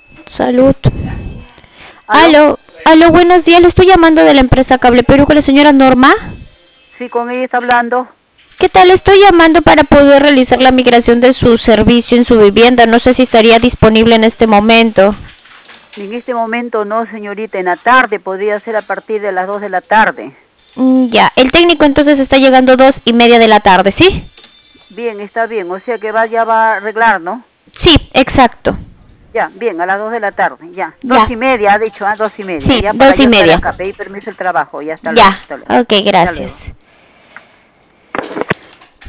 Salud. ¿Aló? Aló, buenos días. Le estoy llamando de la empresa Cable Perú con la señora Norma. Sí, con ella está hablando. ¿Qué tal? Estoy llamando para poder realizar la migración de su servicio en su vivienda. No sé si estaría disponible en este momento. En este momento no, señorita, en la tarde podría ser a partir de las 2 de la tarde. Ya, el técnico entonces está llegando 2:30 de la tarde, ¿sí? Bien, está bien, o sea que ya va a arreglar, ¿no? Sí, exacto. Ya, bien, a las 2 de la tarde, ya. Dos Ya, y media, ha dicho, 2:30, sí, ya para dos y yo estar media. acá, pedir permiso el trabajo, ya, hasta luego, Ya, hasta luego. ok, Hasta luego. gracias.